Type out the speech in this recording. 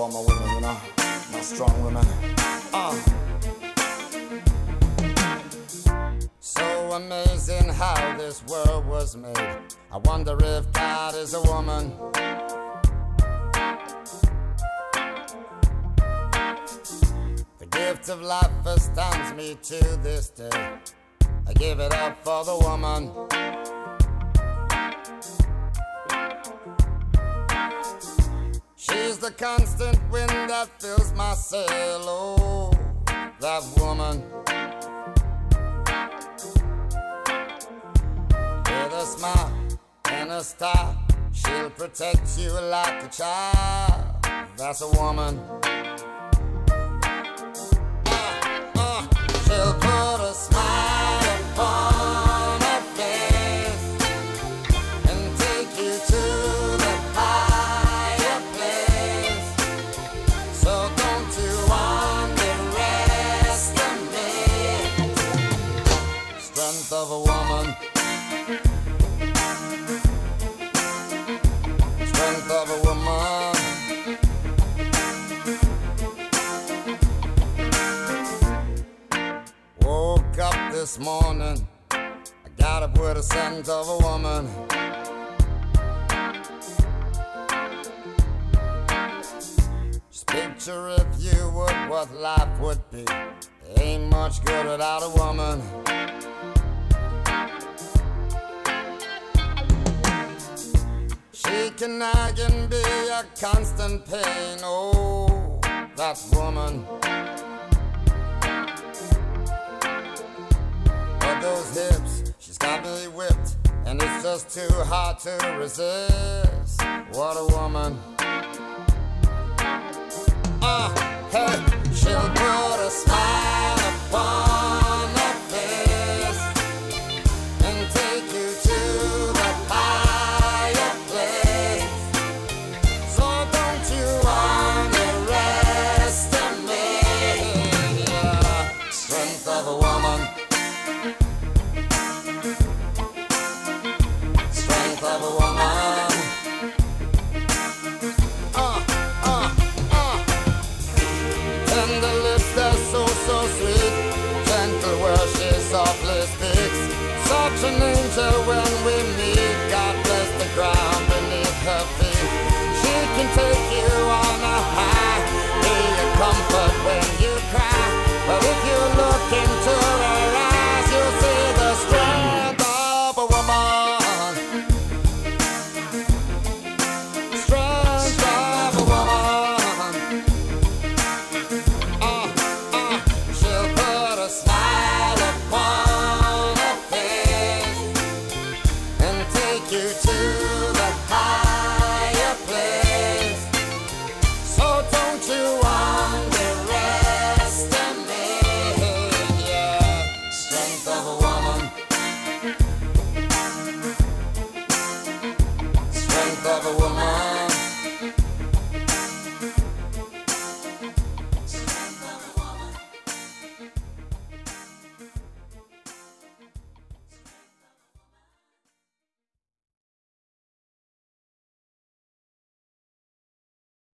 all my women, you know, my strong women. So amazing how this world was made. I wonder if God is a woman. The gift of life astounds me to this day. I give it up for the woman. She's the constant wind that fills my sail. Oh, that woman. With a smile and a star, she'll protect you like a child. That's a woman. She'll put a smile upon her face and take you to the higher place. So don't you underestimate the strength of a woman. Strength of a woman. Woke up this morning, I got up with a scent of a woman. Just picture if you would what life would be. Ain't much good without a woman. She can nag and be a constant pain. Oh, that woman. But those hips, she's got me whipped, and it's just too hard to resist. What a woman. Hey, she'll put a smile upon her face and take you to the higher place. So don't you underestimate the strength of a woman. Strength of a woman. Tender lips, they're so sweet. Gentle words, she softly speaks. Such an angel when we meet. God bless the ground beneath her feet. She can take